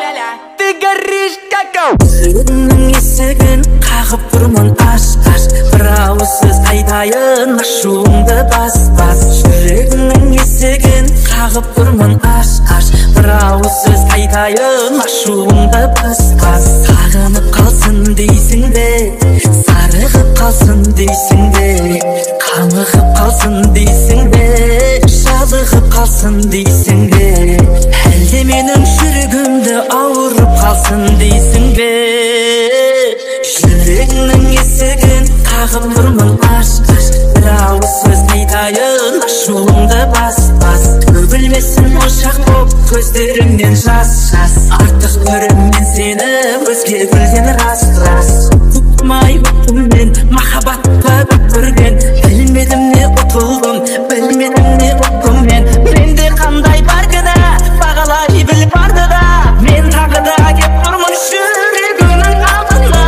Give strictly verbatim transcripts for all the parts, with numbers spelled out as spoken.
Ты горишь как Жүрегімнің есігін қағып тұрмын аш, аш. Бір ауыз сөз айтайын, ашуыңды бас, бас. Жүрегімнің есігін қағып тұрмын аш, аш. Бір ауыз сөз айтайын, ашуыңды бас, бас. Сағынып қалсын дейсің бе, сарығып қалсын дейсің бе, қамығып қалсын дейсің бе, жалығып қалсын дейсің бе, әлде менің жүрегімді ауырып қалсын дейсің бе? Жүрегімнің есігін қағып тұрмын аш, аш. Бір ауыз сөз айтайын, ашуыңды бас, бас. Төгілмесін ошақ боп көздеріңнен жас, жас. Артық көрем мен сені өзге гүлден рас, рас. Ұтмай ұттым мен махаббатқа бүкірген, білмедім не ұтылдым, білмедім не ұттым мен. Менде қандай бар кінә, бағалай біл барды да, мен тағы да кеп тұрмын жүрегімнің алдына.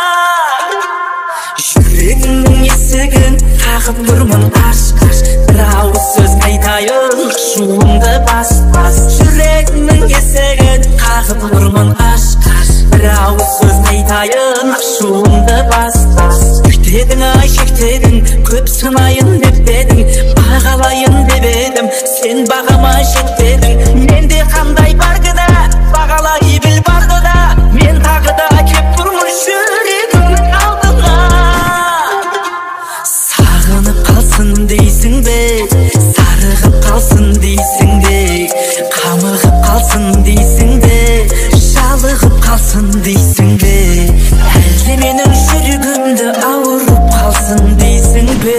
Жүрегімнің есігін қағып тұрмын аш, аш. Бір ауыз сөз айтайын, ашуыңды бас, бас. Жүрегімнің есігін қағып тұрмын аш, аш. Бір ауыз сөз айтайын, ашуыңды бас, бас. Шектедің ай шектедің, көп сынайын деп едің, бағалайын деп едім, сен бағамай жетпедің. Менде қандай бар кінә, бағалай біл барды да, мен тағы да кеп тұрмын жүрегімнің алдына. Сағынып қалсын дейсің бе, сарығып қалсын дейсің бе, қамығып қалсын дейсің бе, жалығып қалсын дейсің бе, әлде менің жүрегімді ауырып қалсын дейсің бе?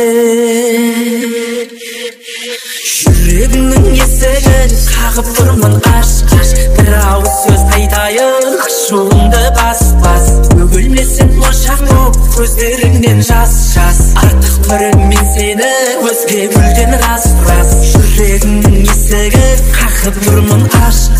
Жүрегімнің есігін қағып тұрмын аш, аш. Бір ауыз сөз айтайын, ашуыңды бас, бас. Төгілмесін ошақ боп көздеріңнен жас, жас. Артық көрем мен сені өзге гүлден рас, рас. Жүрегімнің есігін қағып тұрмын аш,